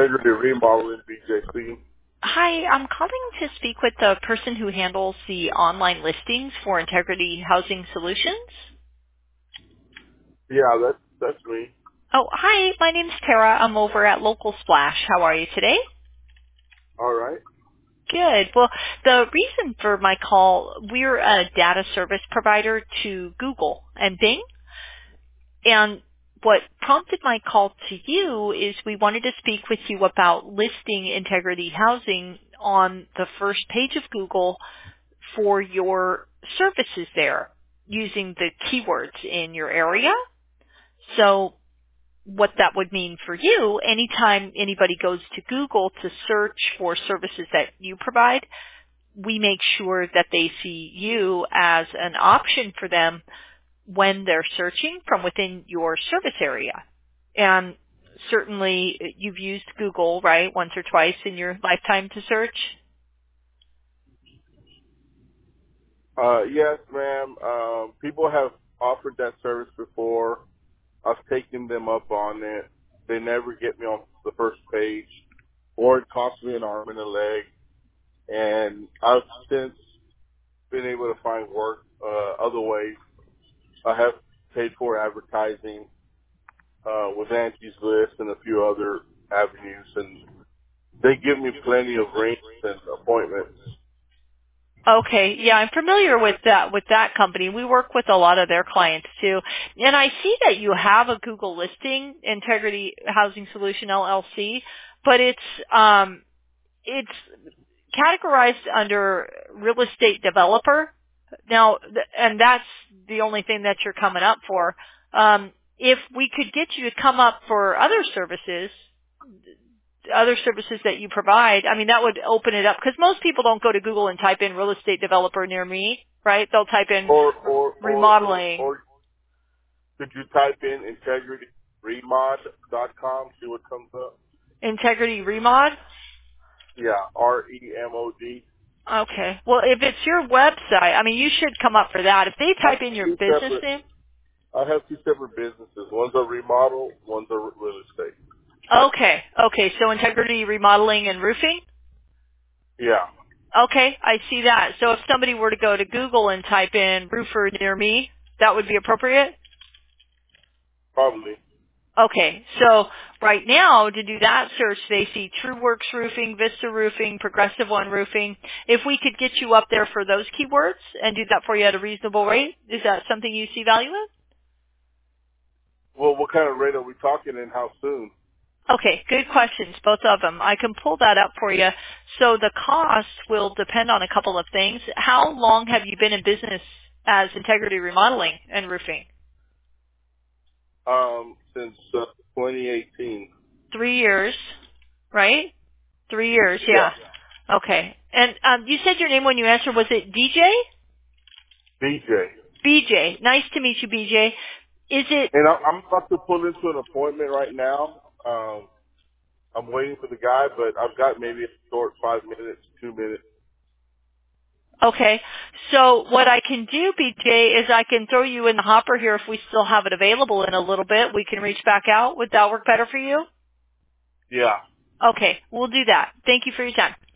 Integrity Remodeling, BJC. Hi, I'm calling to speak with the person who handles the online listings for Integrity Housing Solutions. Yeah, that's me. Oh, hi, my name's Tara. I'm over at Local Splash. How are you today? All right. Good. Well, the reason for my call, we're a data service provider to Google and Bing. And what prompted my call to you is we wanted to speak with you about listing Integrity Housing on the first page of Google for your services there using the keywords in your area. So what that would mean for you, anytime anybody goes to Google to search for services that you provide, we make sure that they see you as an option for them when they're searching from within your service area. And certainly you've used Google, right, once or twice in your lifetime to search? Yes, ma'am. People have offered that service before. I've taken them up on it. They never get me on the first page, or it costs me an arm and a leg. And I've since been able to find work other ways. I have paid for advertising with Angie's List and a few other avenues, and they give me plenty of rings and appointments. Okay, yeah, I'm familiar with that company. We work with a lot of their clients too. And I see that you have a Google listing, Integrity Housing Solution LLC, but it's categorized under real estate developer. Now, and that's the only thing that you're coming up for. If we could get you to come up for other services that you provide, I mean, that would open it up because most people don't go to Google and type in real estate developer near me, right? They'll type in remodeling. Or could you type in integrityremod.com, see what comes up? Integrity Remod? Yeah, REMOD. Okay. Well, if it's your website, I mean, you should come up for that. If they type in your business name. I have two separate businesses. One's a remodel, one's a real estate. Okay. So Integrity Remodeling and Roofing? Yeah. Okay, I see that. So if somebody were to go to Google and type in roofer near me, that would be appropriate? Probably. Okay, so right now to do that search, they see TrueWorks Roofing, Vista Roofing, Progressive One Roofing. If we could get you up there for those keywords and do that for you at a reasonable rate, is that something you see value in? Well, what kind of rate are we talking and how soon? Okay, good questions, both of them. I can pull that up for you. So the cost will depend on a couple of things. How long have you been in business as Integrity Remodeling and Roofing? Since 2018. 3 years, right? 3 years, yeah. Okay. And you said your name when you answered. Was it DJ? BJ. BJ. Nice to meet you, BJ. Is it? And I'm about to pull into an appointment right now. I'm waiting for the guy, but I've got maybe a short 5 minutes, 2 minutes. Okay. So what I can do, BJ, is I can throw you in the hopper here if we still have it available in a little bit. We can reach back out. Would that work better for you? Yeah. Okay. We'll do that. Thank you for your time.